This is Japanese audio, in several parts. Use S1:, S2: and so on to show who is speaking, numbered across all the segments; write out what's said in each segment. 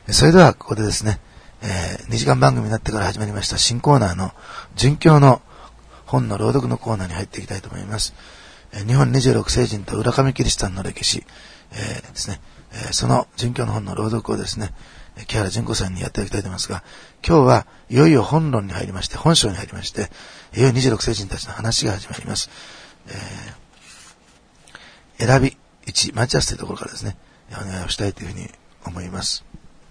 S1: それではここでですね、2時間番組になってから始まりました新コーナーの殉教の本の朗読のコーナーに入っていきたいと思います。日本26聖人と浦上キリシタンの歴史、ですね、その殉教の本の朗読をですね、木原淳子さんにやっていきたいと思いますが、今日はいよいよ本論に入りまして、本章に入りまして、いよいよ26聖人たちの話が始まります。選び1、待ち合わせというところからですね、お願いをしたいというふうに思います。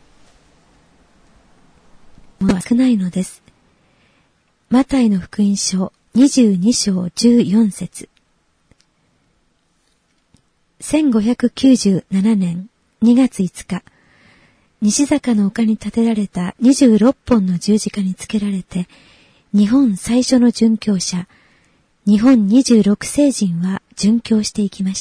S2: もう少ないのです。マタイの福音書22章14節。1597年2月5日、西坂の丘に建てられた26本の十字架につけられて、日本最初の殉教者、日本26聖人は殉教していきました。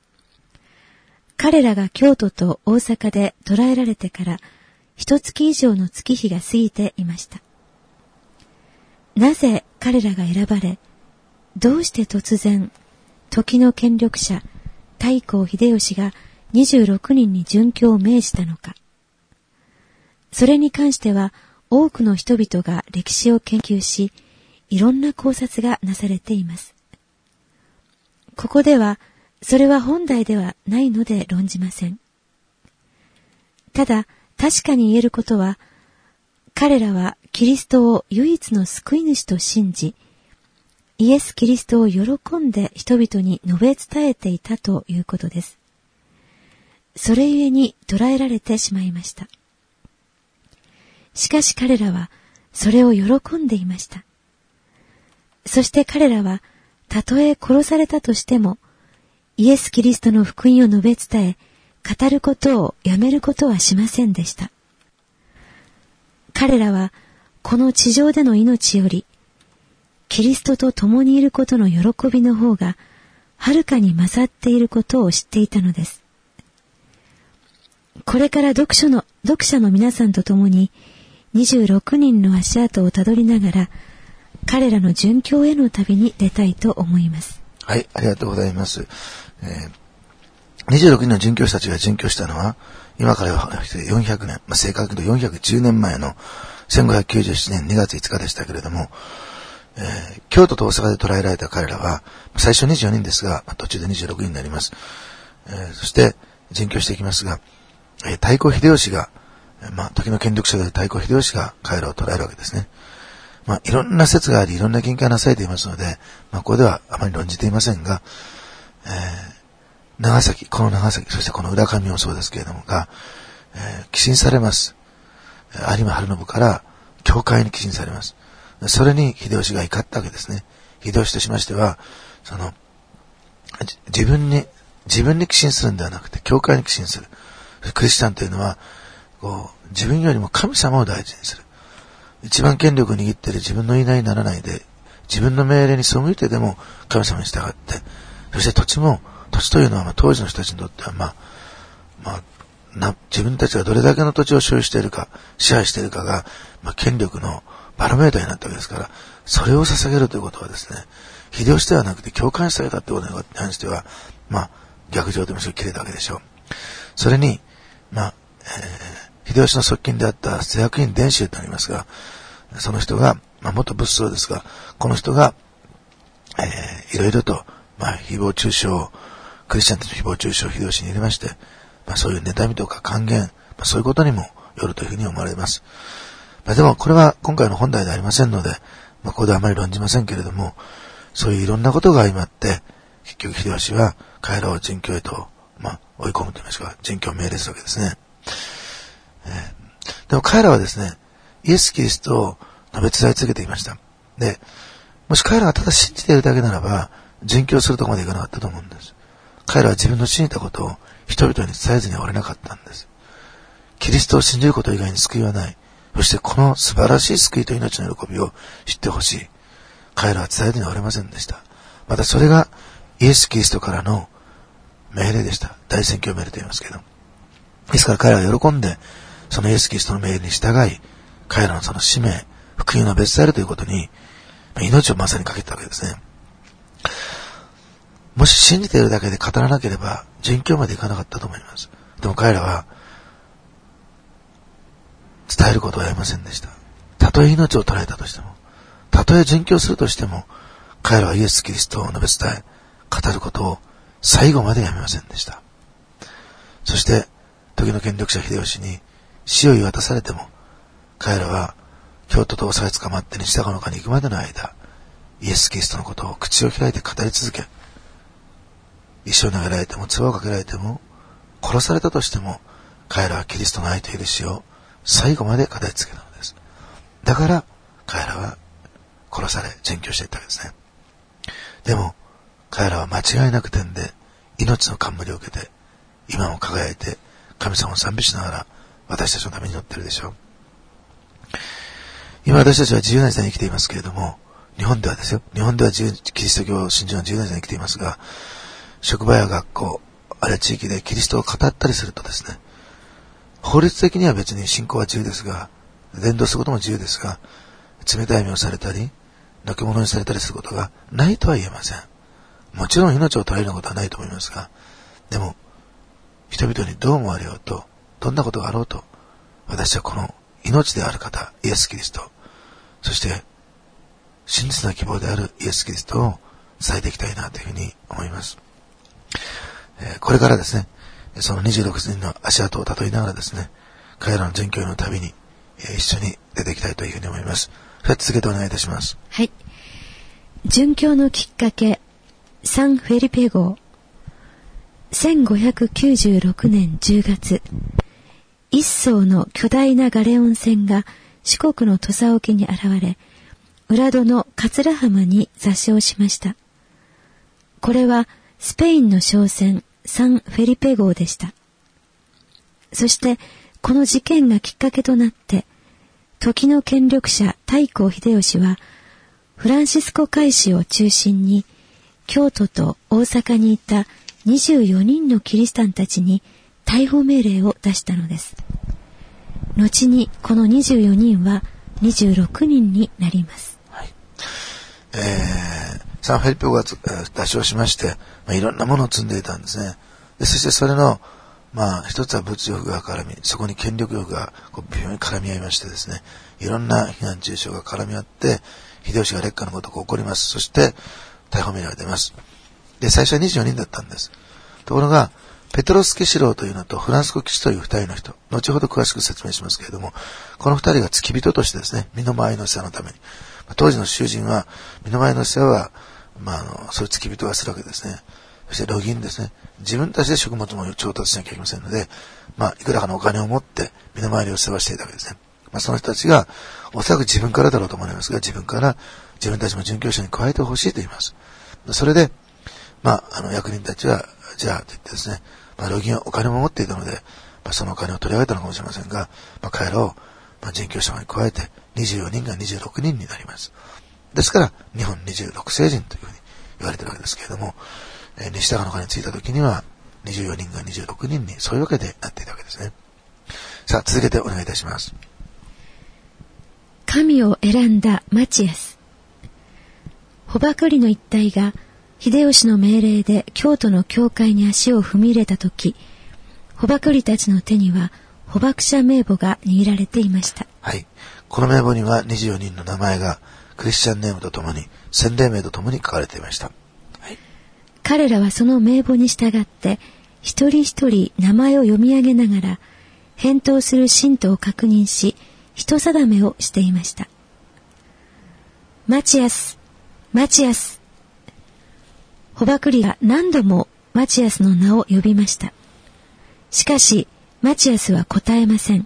S2: 彼らが京都と大阪で捕らえられてから1月以上の月日が過ぎていました。なぜ彼らが選ばれ、どうして突然、時の権力者、太閤秀吉が26人に殉教を命じたのか。それに関しては多くの人々が歴史を研究し、いろんな考察がなされています。ここでは、それは本題ではないので論じません。ただ、確かに言えることは、彼らはキリストを唯一の救い主と信じ、イエス・キリストを喜んで人々に述べ伝えていたということです。それゆえに捕らえられてしまいました。しかし彼らはそれを喜んでいました。そして彼らはたとえ殺されたとしても、イエス・キリストの福音を述べ伝え、語ることをやめることはしませんでした。彼らはこの地上での命より、キリストと共にいることの喜びの方がはるかに勝っていることを知っていたのです。これから読者の皆さんと共に26人の足跡をたどりながら、彼らの殉教への旅に出たいと思います。
S1: はい、ありがとうございます。26人の殉教師たちが殉教したのは、今から400年、正確に410年前の1597年2月5日でしたけれども、京都と大阪で捕らえられた彼らは、最初24人ですが、途中で26人になります。そして、殉教していきますが、太閤秀吉が、時の権力者である太閤秀吉が彼らを捕らえるわけですね。いろんな説があり、いろんな研究がなされていますので、ここではあまり論じていませんが、この長崎、そしてこの浦上もそうですけれどもが、寄進されます。有馬晴信から教会に寄進されます。それに秀吉が怒ったわけですね。秀吉としましては、自分に寄進するんではなくて、教会に寄進する。クリスチャンというのは、自分よりも神様を大事にする。一番権力を握っている自分の言いなりにならないで、自分の命令に背いてでも神様に従って、そして土地というのは当時の人たちにとっては自分たちがどれだけの土地を所有しているか、支配しているかが、権力のバロメーターになったわけですから、それを捧げるということはですね、秀吉ではなくて教会に捧げたということに関しては、逆上でも切れたわけでしょう。それに、秀吉の側近であった施薬院伝宗となりますが、その人が、元仏僧ですが、この人が、いろいろと、誹謗中傷、クリスチャンたちの誹謗中傷を秀吉に入れまして、そういう妬みとか還元、そういうことにもよるというふうに思われます。でもこれは今回の本題ではありませんので、ここではあまり論じませんけれども、そういういろんなことが相まって、結局秀吉は彼らを殉教へと、追い込むといいますか、殉教を命令するわけですね。でも彼らはですね、イエス・キリストを述べ伝え続けていました。で、もし彼らがただ信じているだけならば、殉教するところまでいかなかったと思うんです。彼らは自分の信じたことを人々に伝えずにはおれなかったんです。キリストを信じること以外に救いはない。そしてこの素晴らしい救いと命の喜びを知ってほしい。彼らは伝えずにはおれませんでした。またそれがイエス・キリストからの命令でした。大宣教命令と言いますけど。ですから彼らは喜んで、そのイエス・キリストの命令に従い、彼らのその使命、福音の別であるということに、命をまさにかけたわけですね。もし信じているだけで語らなければ、殉教までいかなかったと思います。でも彼らは、 伝えることはありませんでした。たとえ命を取られたとしても、たとえ殉教するとしても、彼らはイエス・キリストを述べ伝え、語ることを最後までやめませんでした。そして、時の権力者秀吉に死を言い渡されても、彼らは京都と押さえ捕まって西高の丘に行くまでの間、イエス・キリストのことを口を開いて語り続け、石を投げられても、唾をかけられても、殺されたとしても、彼らはキリストの愛と許しを最後まで語り続けたのです。だから、彼らは殺され、殉教していったわけですね。でも、彼らは間違いなく点で命の冠を受けて、今も輝いて神様を賛美しながら私たちのために祈っているでしょう。今私たちは自由な時代に生きていますけれども、日本ではですよ、日本ではキリスト教信者の自由な時代に生きていますが、職場や学校、あるいは地域でキリストを語ったりするとですね、法律的には別に信仰は自由ですが、伝道することも自由ですが、冷たい目をされたり、のけ者にされたりすることがないとは言えません。もちろん命を取られることはないと思いますが、でも、人々にどう思われようと、どんなことがあろうと、私はこの命である方、イエス・キリスト、そして真実な希望であるイエス・キリストを伝えていきたいなというふうに思います。これからですね、その26人の足跡をたどりながらですね、彼らの殉教の旅に、一緒に出ていきたいというふうに思います。それでは続けてお願いいたします。
S2: はい。殉教のきっかけ、サンフェリペ号。1596年10月、一艘の巨大なガレオン船が四国の土佐沖に現れ、浦戸の桂浜に座礁しました。これはスペインの商船サンフェリペ号でした。そしてこの事件がきっかけとなって、時の権力者太閤秀吉はフランシスコ会士を中心に京都と大阪にいた24人のキリシタンたちに逮捕命令を出したのです。後にこの24人は26人になります。
S1: はい。サンフェリペ号が脱礁しまして、いろんなものを積んでいたんですね。でそしてそれの、一つは物欲が絡み、そこに権力欲が微妙に絡み合いましてですね、いろんな非難中傷が絡み合って、秀吉が烈火のごとく起こります。そして、逮捕命令が出ます。で、最初は24人だったんです。ところが、ペトロスケシローというのとフランスコ騎士という二人の人、後ほど詳しく説明しますけれども、この二人が付き人としてですね、身の回りの世話のために、当時の囚人は、身の回りの世話は、そういう付き人がするわけですね。そして、路銀ですね。自分たちで食物も調達しなきゃいけませんので、いくらかのお金を持って、身の回りを世話していたわけですね。その人たちが、おそらく自分からだろうと思われますが、自分から自分たちも殉教者に加えてほしいと言います。それで、役人たちは、じゃあ、と言ってですね、路銀はお金も持っていたので、そのお金を取り上げたのかもしれませんが、彼らを、殉教者に加えて、24人が26人になります。ですから、日本26聖人というふうに言われているわけですけれども、西高の丘に着いた時には、24人が26人に、そういうわけでなっていたわけですね。さあ、続けてお願いいたします。
S2: 神を選んだマチアス。捕縛里の一帯が、秀吉の命令で京都の教会に足を踏み入れたとき、捕縛里たちの手には捕縛者名簿が握られていました。
S1: はい。この名簿には24人の名前がクリスチャンネームとともに、洗礼名とともに書かれていました。はい。
S2: 彼らはその名簿に従って、一人一人名前を読み上げながら、返答する信徒を確認し、人定めをしていました。マチアス、マチアス。捕縛里が何度もマチアスの名を呼びました。しかし、マチアスは答えません。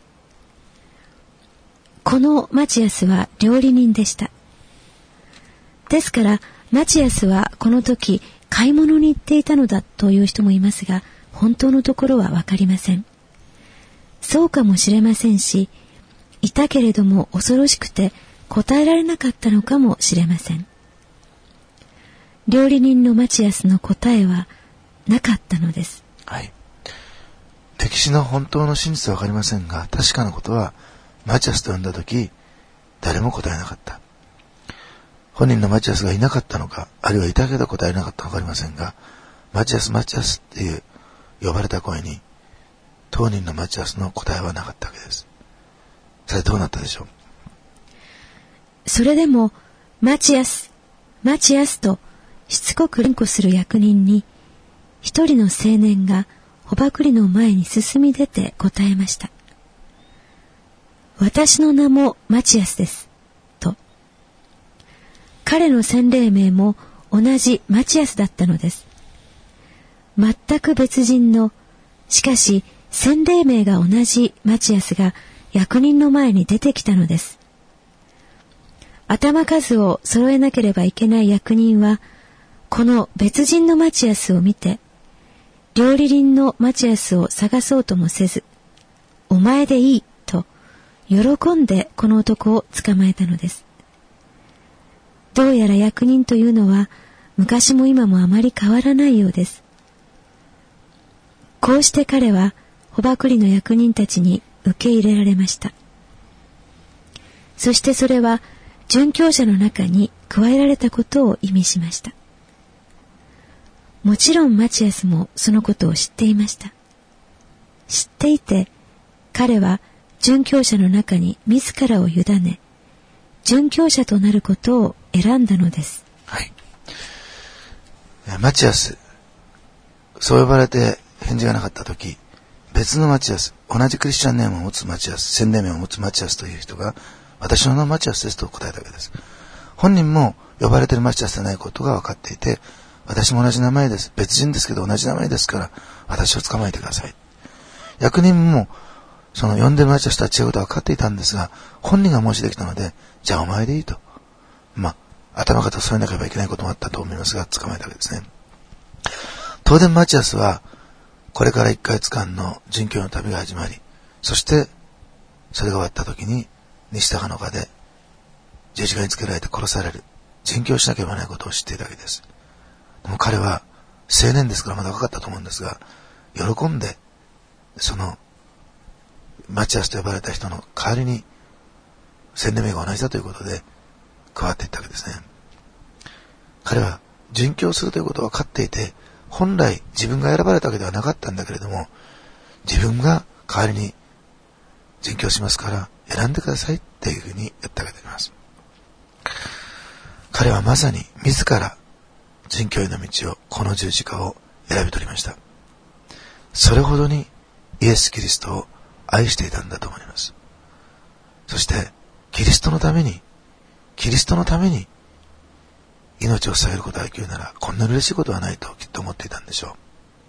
S2: このマチアスは料理人でした。ですから、マチアスはこの時、買い物に行っていたのだという人もいますが、本当のところはわかりません。そうかもしれませんし、いたけれども恐ろしくて答えられなかったのかもしれません。料理人のマチアスの答えはなかったのです。
S1: はい。歴史の本当の真実はわかりませんが、確かなことは、マチアスと呼んだとき、誰も答えなかった。本人のマチアスがいなかったのか、あるいはいたけど答えなかったのかわかりませんが、マチアス、マチアスっていう呼ばれた声に、当人のマチアスの答えはなかったわけです。 さてどうなったでしょう。
S2: それでもマチアス、マチアスとしつこく連呼する役人に、一人の青年が捕縛りの前に進み出て答えました。私の名もマチアスです、と。彼の洗礼名も同じマチアスだったのです。全く別人の、しかし洗礼名が同じマチアスが役人の前に出てきたのです。頭数を揃えなければいけない役人は、この別人のマチアスを見て、料理人のマチアスを探そうともせず、お前でいいと喜んでこの男を捕まえたのです。どうやら役人というのは昔も今もあまり変わらないようです。こうして彼は捕縛りの役人たちに受け入れられました。そしてそれは殉教者の中に加えられたことを意味しました。もちろんマチアスもそのことを知っていました。知っていて、彼は殉教者の中に自らを委ね、殉教者となることを選んだのです。
S1: はい。マチアス、そう呼ばれて返事がなかったとき、別のマチアス、同じクリスチャンネームを持つマチアス、洗礼名を持つマチアスという人が、私の名はマチアスですと答えたわけです。本人も呼ばれているマチアスでないことが分かっていて、私も同じ名前です。別人ですけど同じ名前ですから、私を捕まえてください。役人も、その呼んでるマチアスとは違うことは分かっていたんですが、本人が申し出てきたので、じゃあお前でいいと。頭から添えなければいけないこともあったと思いますが、捕まえたわけですね。当然マチアスは、これから1ヶ月間の殉教の旅が始まり、そして、それが終わった時に、西高の丘で十字架につけられて殺される、殉教しなければならないことを知っていたわけです。でも彼は青年ですからまだ若かったと思うんですが、喜んでそのマチアスと呼ばれた人の代わりに洗礼名が同じだということで加わっていったわけですね。彼は殉教するということを分かっていて、本来自分が選ばれたわけではなかったんだけれども、自分が代わりに殉教しますから選んでくださいっていうふうに言ったわけであります。彼はまさに自ら殉教への道を、この十字架を選び取りました。それほどにイエス・キリストを愛していたんだと思います。そしてキリストのために命を捧げることができるなら、こんなに嬉しいことはないときっと思っていたんでしょう。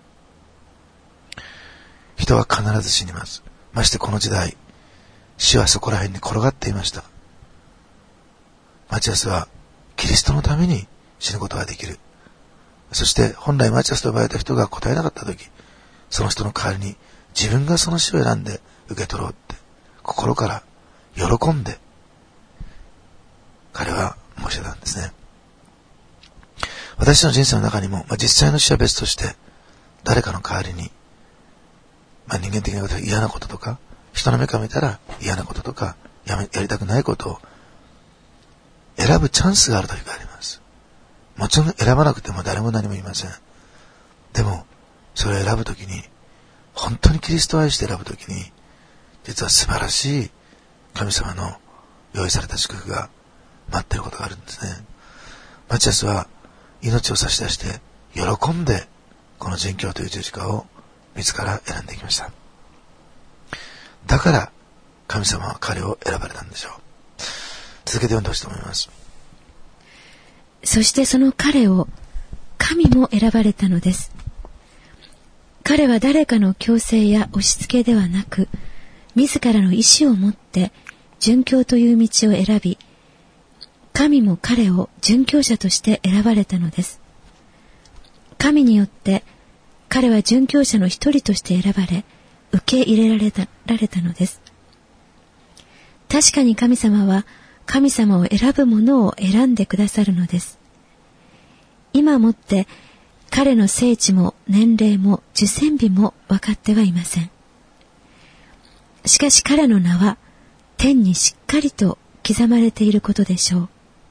S1: 人は必ず死にます。ましてこの時代、死はそこら辺に転がっていました。マチアスはキリストのために死ぬことができる。そして本来マチアスと呼ばれた人が答えなかったとき、その人の代わりに自分がその死を選んで受け取ろうって心から喜んで彼は申し出たんですね。私の人生の中にも、実際の死は別として誰かの代わりに、人間的なこと、嫌なこととか、人の目から見たら嫌なこととか、やりたくないことを選ぶチャンスがある時があります。もちろん選ばなくても誰も何も言いません。でもそれを選ぶときに、本当にキリストを愛して選ぶときに、実は素晴らしい神様の用意された祝福が待っていることがあるんですね。マチアスは命を差し出して喜んでこの殉教という十字架を自ら選んでいきました。だから神様は彼を選ばれたんでしょう。続けて読んでほしいと思います。
S2: そしてその彼を神も選ばれたのです。彼は誰かの強制や押し付けではなく、自らの意志を持って殉教という道を選び、神も彼を殉教者として選ばれたのです。神によって彼は殉教者の一人として選ばれ、受け入れられたのです。確かに神様は神様を選ぶ者を選んでくださるのです。今もって彼の聖地も年齢も受洗日も分かってはいません。しかし彼の名は天にしっかりと刻まれていることでしょう。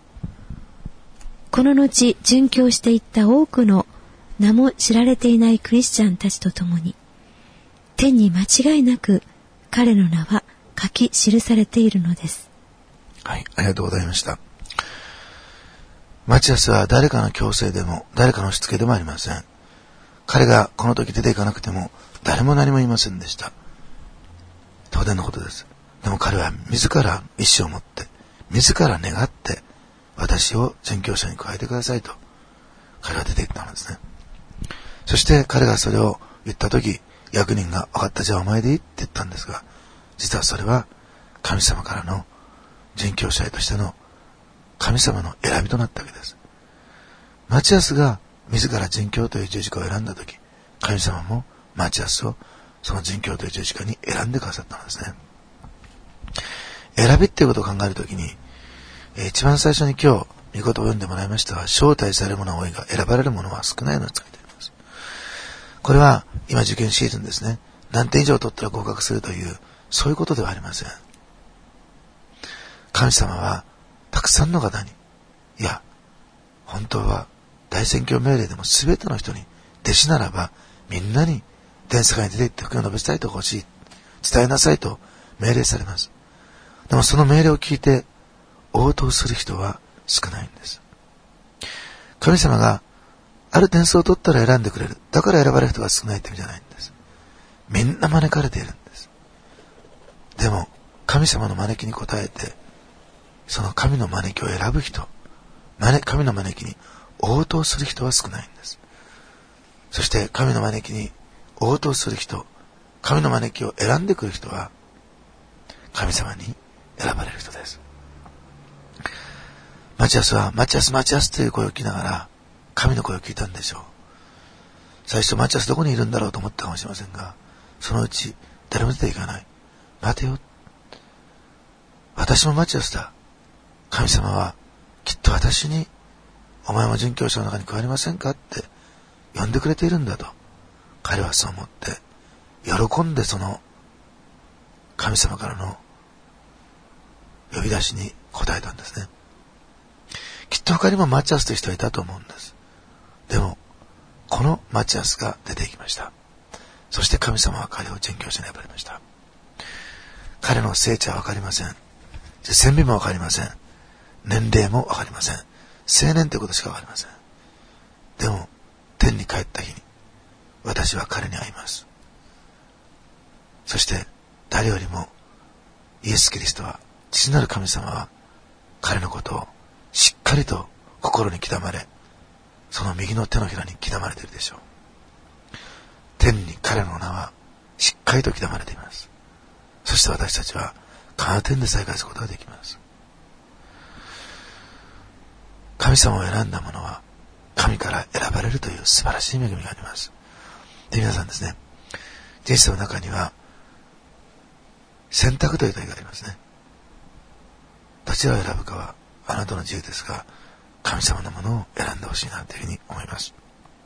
S2: この後殉教していった多くの名も知られていないクリスチャンたちと共に、天に間違いなく彼の名は書き記されているのです。
S1: はい、ありがとうございました。マチアスは誰かの強制でも誰かのしつけでもありません。彼がこの時出ていかなくても誰も何も言いませんでした。当然のことです。でも彼は自ら意志を持って自ら願って私を殉教者に加えてくださいと彼は出ていったのですね。そして彼がそれを言った時、役人が分かった、じゃあお前でいいって言ったんですが、実はそれは神様からの殉教者としての神様の選びとなったわけです。マチアスが自ら殉教という十字架を選んだ時、神様もマチアスをその殉教という十字架に選んでくださったのですね。選びっていうことを考えるときに、一番最初に今日御言葉を読んでもらいましたは、招待される者は多いが選ばれる者は少ないのにつけています。これは今受験シーズンですね。何点以上取ったら合格するというそういうことではありません。神様はたくさんの方に、いや本当は大宣教命令でも全ての人に、弟子ならばみんなに全世界に出て行って福音を述べ伝えてほしい、伝えなさいと命令されます。でもその命令を聞いて応答する人は少ないんです。神様がある点数を取ったら選んでくれる、だから選ばれる人が少ないって意味じゃないんです。みんな招かれているんです。でも神様の招きに応えて、その神の招きを選ぶ人、神の招きに応答する人は少ないんです。そして神の招きに応答する人、神の招きを選んでくる人は神様に選ばれる人です。マチアスはマチアスマチアスという声を聞きながら神の声を聞いたんでしょう。最初マチアスどこにいるんだろうと思ったかもしれませんが、そのうち誰も出ていかない。待てよ、私もマチアスだ。神様はきっと私にお前も殉教者の中に加わりませんかって呼んでくれているんだと彼はそう思って喜んで、その神様からの呼び出しに応えたんですね。きっと他にもマチアスという人はいたと思うんです。でもこのマチアスが出てきました。そして神様は彼を殉教者に選ばれました。彼の聖地は分かりません。線美も分かりません。年齢も分かりません。青年ということしか分かりません。でも天に帰った日に私は彼に会います。そして誰よりもイエス・キリストは、父なる神様は彼のことをしっかりと心に刻まれ、その右の手のひらに刻まれているでしょう。天に彼の名はしっかりと刻まれています。そして私たちはカナ天で再会することができます。神様を選んだ者は神から選ばれるという素晴らしい恵みがあります。で、皆さんですね、人生の中には選択という問いがありますね。どちらを選ぶかはあなたの自由ですが、神様のものを選んでほしいなというふうに思います。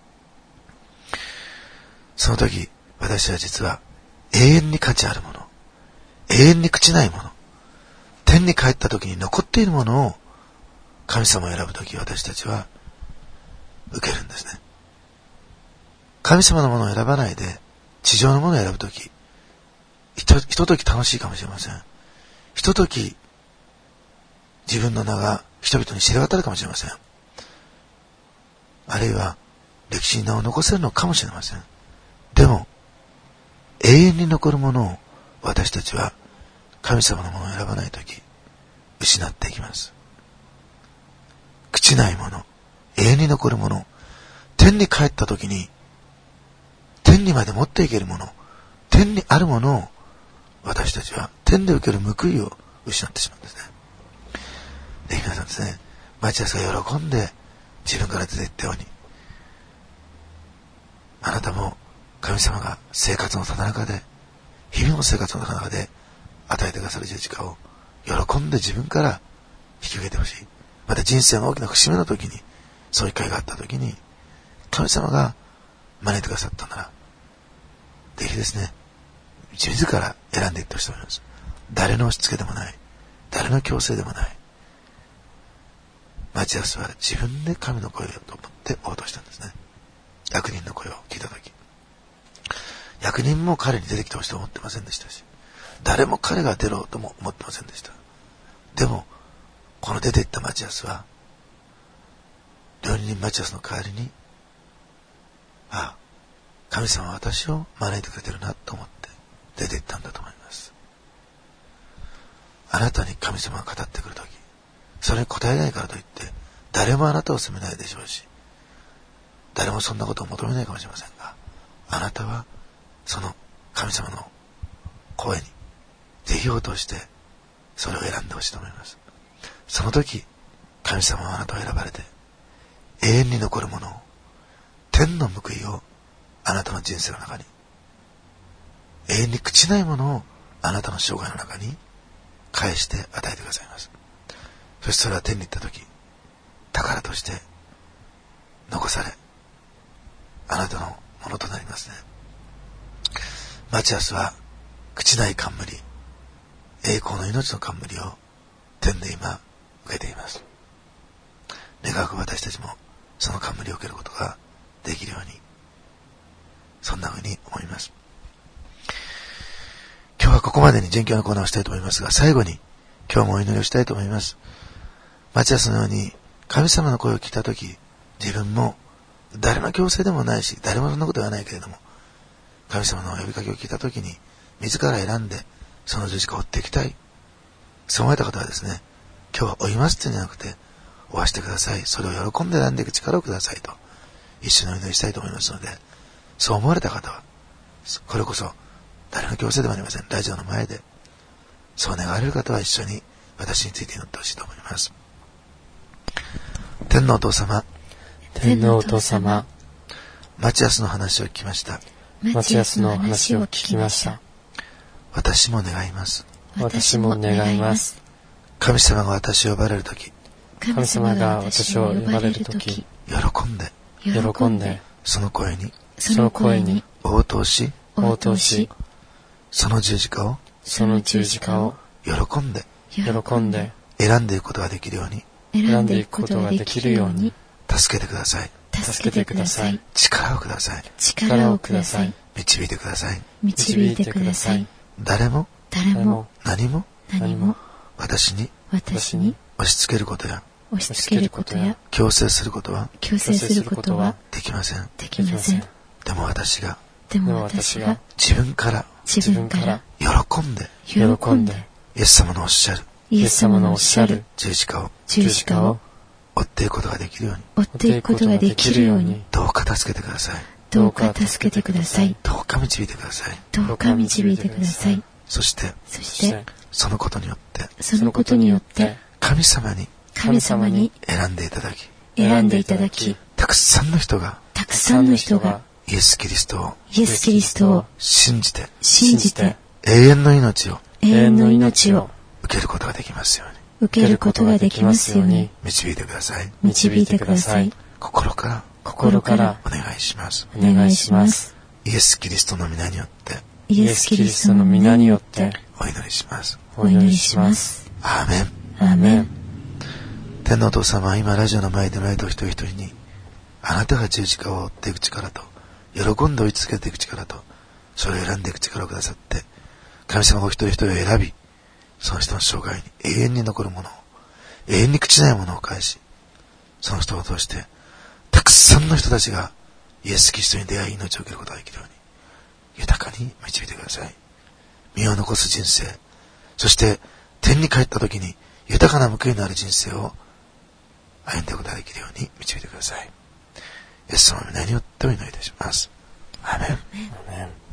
S1: その時私は実は永遠に価値あるもの、永遠に朽ちないもの、天に帰った時に残っているものを神様を選ぶ時、私たちは受けるんですね。神様のものを選ばないで地上のものを選ぶ時、ひととき楽しいかもしれません。ひととき自分の名が人々に知れ渡るかもしれません。あるいは歴史に名を残せるのかもしれません。でも永遠に残るものを私たちは神様のものを選ばないとき失っていきます。朽ちないもの、永遠に残るもの、天に帰ったときに天にまで持っていけるもの、天にあるものを私たちは天で受ける報いを失ってしまうんですね。で、皆さんですね、マチアスが喜んで自分から出ていったように、あなたも神様が生活のただ中で、日々の生活の中で与えてくださる十字架を喜んで自分から引き受けてほしい。また人生の大きな節目の時に、そういう機会があった時に、神様が招いてくださったなら、ぜひですね、自ら選んでいってほしいと思います。誰の押し付けでもない、誰の強制でもない。マチアスは自分で神の声をと思って応答したんですね。役人の声を聞いたとき、役人も彼に出てきてほしいと思ってませんでしたし、 誰も彼が出ろとも思ってませんでした。でもこの出て行ったマチアスは、料理人マチアスの代わりに、神様は私を招いてくれてるなと思って出て行ったんだと思います。あなたに神様が語ってくるとき、それに答えないからといって誰もあなたを責めないでしょうし、誰もそんなことを求めないかもしれませんが、あなたはその神様の声にぜひ応答してそれを選んでほしいと思います。その時神様はあなたを選ばれて、永遠に残るものを、天の報いをあなたの人生の中に、永遠に朽ちないものをあなたの生涯の中に返して与えてくださいます。そしてそれは天に行った時、宝として残され、あなたのものとなりますね。マチアスは朽ちない冠、栄光の命の冠を天で今受けています。願う私たちもその冠を受けることができるように、そんな風に思います。今日はここまでに殉教のコーナーをしたいと思いますが、最後に今日もお祈りをしたいと思います。マチアスのように神様の声を聞いたとき、自分も誰の強制でもないし、誰もそんなことはないけれども、神様の呼びかけを聞いたときに自ら選んでその十字架を追っていきたい、そう思えた方はですね、今日は追いますってじゃなくて、追わしてください、それを喜んで選んでいく力をくださいと一緒にお祈りしたいと思いますので、そう思われた方はこれこそ誰の強制でもありません。ラジオの前でそう願われる方は一緒に私について祈ってほしいと思います。天のお父様、
S3: 天のお父様、
S1: マチアスの話を聞きました。
S3: マチアスの話を聞きました。
S1: 私も願います。
S3: 私も願います。
S1: 神様が私を呼ばれるとき、
S3: 神様が私を呼ばれるとき、
S1: 喜んでその声に応答し、その十字架を
S3: 喜んで
S1: 選んでいくことができるように助けてください。力をください。導いてください。誰も何も私に押し付けることや強制することはできません。でも私が自分から喜んでイエス様のおっしゃる十字架を追っていくことができるようにどうか助けてください。どうか導いてください。そしてそのことによって神様に選んでいただき、たくさんの人がイエス・キリストを信じて永遠の命を受けることができますように導いてください。心からお願いします。イエス・キリストの皆によってお祈りします。アーメン。天のお父様は今ラジオの前でおられた一人一人に、あなたが十字架を追っていく力と、喜んで追い続けていく力と、それを選んでいく力をくださって、神様がお一人一人を選び、その人の生涯に永遠に残るものを、永遠に朽ちないものを返し、その人を通してたくさんの人たちがイエス・キリストに出会い、命を受けることができるように豊かに導いてください。身を残す人生、そして天に帰った時に豊かな報いのある人生を歩んでいくことができるように導いてください。イエス様の皆によってお祈りいたします。アーメン。